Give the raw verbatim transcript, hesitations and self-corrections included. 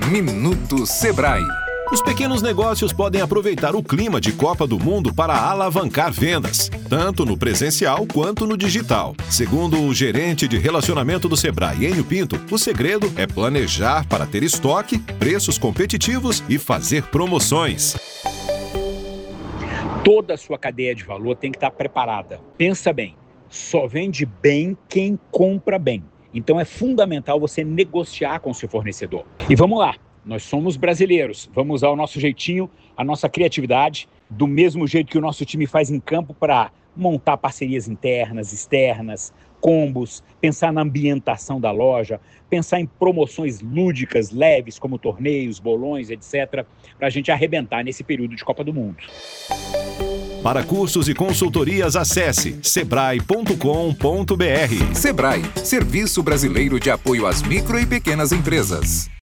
Minuto Sebrae. Os pequenos negócios podem aproveitar o clima de Copa do Mundo para alavancar vendas, tanto no presencial quanto no digital. Segundo o gerente de relacionamento do Sebrae, Enio Pinto, o segredo é planejar para ter estoque, preços competitivos e fazer promoções. Toda a sua cadeia de valor tem que estar preparada. Pensa bem, só vende bem quem compra bem. Então é fundamental você negociar com o seu fornecedor. E vamos lá. Nós somos brasileiros, vamos usar o nosso jeitinho, a nossa criatividade, do mesmo jeito que o nosso time faz em campo para montar parcerias internas, externas, combos, pensar na ambientação da loja, pensar em promoções lúdicas, leves, como torneios, bolões, etcétera, para a gente arrebentar nesse período de Copa do Mundo. Para cursos e consultorias, acesse sebrae ponto com ponto br. Sebrae, Serviço Brasileiro de Apoio às Micro e Pequenas Empresas.